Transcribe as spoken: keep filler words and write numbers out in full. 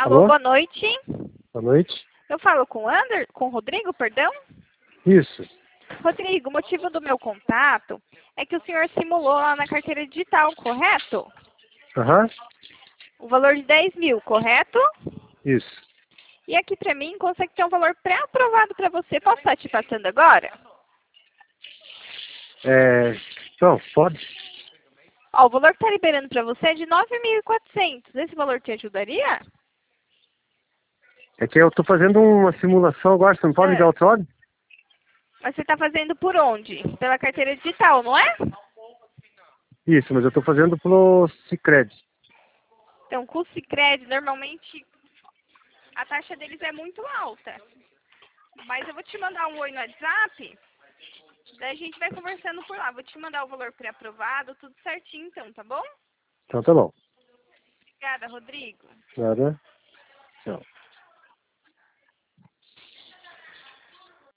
Alô, Alô? boa noite. Boa noite. Eu falo com o Ander, com o Rodrigo, perdão? Isso. Rodrigo, o motivo do meu contato é que o senhor simulou lá na carteira digital, correto? Aham. O valor de dez mil, correto? Isso. E aqui pra mim consegue ter um valor pré-aprovado pra você. Posso estar te passando agora? É... Então, pode? Ó, o valor que está liberando para você é de nove mil e quatrocentos. Esse valor te ajudaria? É que eu tô fazendo uma simulação agora, você não pode me dar É. outro ordem? Mas você está fazendo por onde? Pela carteira digital, não é? Isso, mas eu tô fazendo pelo Sicredi. Então, com o Sicredi, normalmente a taxa deles é muito alta. Mas eu vou te mandar um oi no WhatsApp, daí a gente vai conversando por lá. Vou te mandar o valor pré-aprovado, tudo certinho então, tá bom? Então tá bom. Obrigada, Rodrigo. Nada. Tchau.